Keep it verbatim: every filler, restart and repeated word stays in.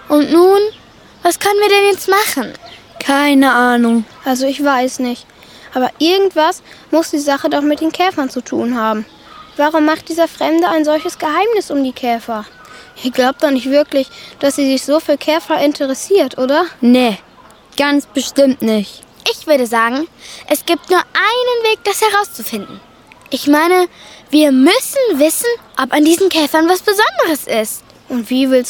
Und nun? Was können wir denn jetzt machen? Keine Ahnung. Also ich weiß nicht. Aber irgendwas muss die Sache doch mit den Käfern zu tun haben. Warum macht dieser Fremde ein solches Geheimnis um die Käfer? Ihr glaubt doch nicht wirklich, dass sie sich so für Käfer interessiert, oder? Nee, ganz bestimmt nicht. Ich würde sagen, es gibt nur einen Weg, das herauszufinden. Ich meine, wir müssen wissen, ob an diesen Käfern was Besonderes ist. Und wie willst